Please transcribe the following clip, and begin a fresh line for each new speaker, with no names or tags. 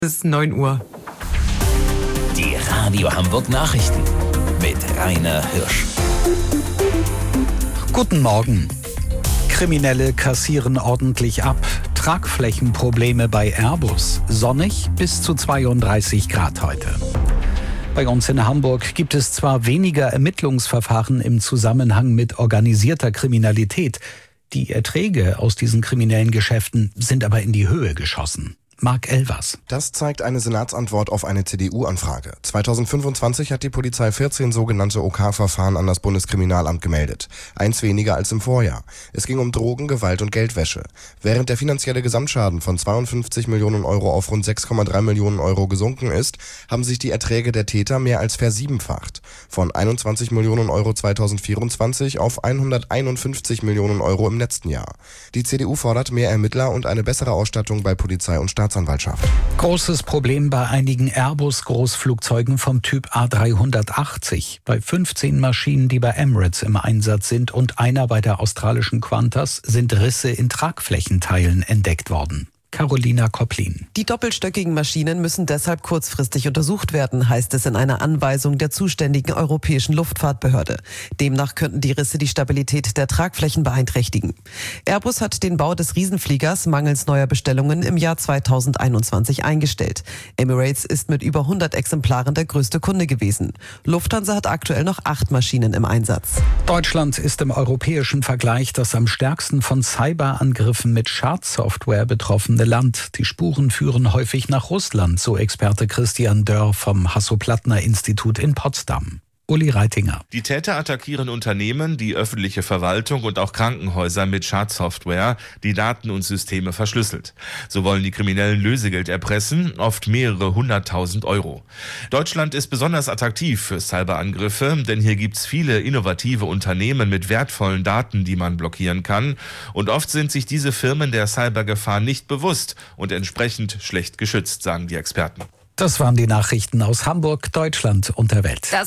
Es ist 9 Uhr.
Die Radio Hamburg Nachrichten mit Rainer Hirsch.
Guten Morgen. Kriminelle kassieren ordentlich ab. Tragflächenprobleme bei Airbus. Sonnig bis zu 32 Grad heute. Bei uns in Hamburg gibt es zwar weniger Ermittlungsverfahren im Zusammenhang mit organisierter Kriminalität. Die Erträge aus diesen kriminellen Geschäften sind aber in die Höhe geschossen. Marc Elvers.
Das zeigt eine Senatsantwort auf eine CDU-Anfrage. 2025 hat die Polizei 14 sogenannte OK-Verfahren an das Bundeskriminalamt gemeldet. Eins weniger als im Vorjahr. Es ging um Drogen, Gewalt und Geldwäsche. Während der finanzielle Gesamtschaden von 52 Millionen Euro auf rund 6,3 Millionen Euro gesunken ist, haben sich die Erträge der Täter mehr als versiebenfacht. Von 21 Millionen Euro 2024 auf 151 Millionen Euro im letzten Jahr. Die CDU fordert mehr Ermittler und eine bessere Ausstattung bei Polizei und Staatsanwaltschaft.
Großes Problem bei einigen Airbus-Großflugzeugen vom Typ A380. Bei 15 Maschinen, die bei Emirates im Einsatz sind und einer bei der australischen Qantas, sind Risse in Tragflächenteilen entdeckt worden. Carolina Kopplin.
Die doppelstöckigen Maschinen müssen deshalb kurzfristig untersucht werden, heißt es in einer Anweisung der zuständigen Europäischen Luftfahrtbehörde. Demnach könnten die Risse die Stabilität der Tragflächen beeinträchtigen. Airbus hat den Bau des Riesenfliegers mangels neuer Bestellungen im Jahr 2021 eingestellt. Emirates ist mit über 100 Exemplaren der größte Kunde gewesen. Lufthansa hat aktuell noch 8 Maschinen im Einsatz.
Deutschland ist im europäischen Vergleich das am stärksten von Cyberangriffen mit Schadsoftware betroffene Land. Die Spuren führen häufig nach Russland, so Experte Christian Dörr vom Hasso-Plattner-Institut in Potsdam. Uli Reitinger.
Die Täter attackieren Unternehmen, die öffentliche Verwaltung und auch Krankenhäuser mit Schadsoftware, die Daten und Systeme verschlüsselt. So wollen die Kriminellen Lösegeld erpressen, oft mehrere 100.000 Euro. Deutschland ist besonders attraktiv für Cyberangriffe, denn hier gibt's viele innovative Unternehmen mit wertvollen Daten, die man blockieren kann. Und oft sind sich diese Firmen der Cybergefahr nicht bewusst und entsprechend schlecht geschützt, sagen die Experten.
Das waren die Nachrichten aus Hamburg, Deutschland und der Welt.